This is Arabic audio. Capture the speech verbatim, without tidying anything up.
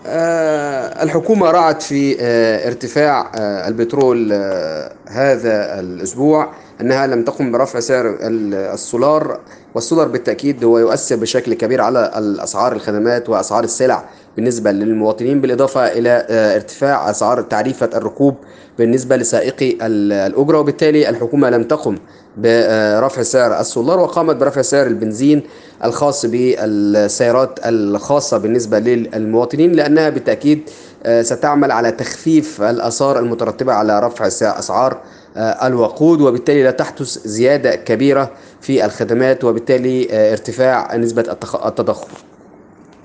آه، الحكومة رأت في آه، ارتفاع آه، البترول آه، هذا الأسبوع أنها لم تقم برفع سعر ال- السولار. والسولار بالتأكيد هو يؤثر بشكل كبير على الأسعار الخدمات وأسعار السلع بالنسبة للمواطنين، بالإضافة إلى آه، ارتفاع أسعار تعريفة الركوب بالنسبة لسائقي ال- الأجرة. وبالتالي الحكومة لم تقم برفع سعر السولار، وقامت برفع سعر البنزين الخاص بالسيارات الخاصة بالنسبة للمواطنين، لأنها بالتأكيد آه، ستعمل على تخفيف الآثار المترتبة على رفع أسعار آه، الوقود، وبالتالي لا تحدث زيادة كبيرة في الخدمات، وبالتالي آه، ارتفاع نسبة التخ- التضخم.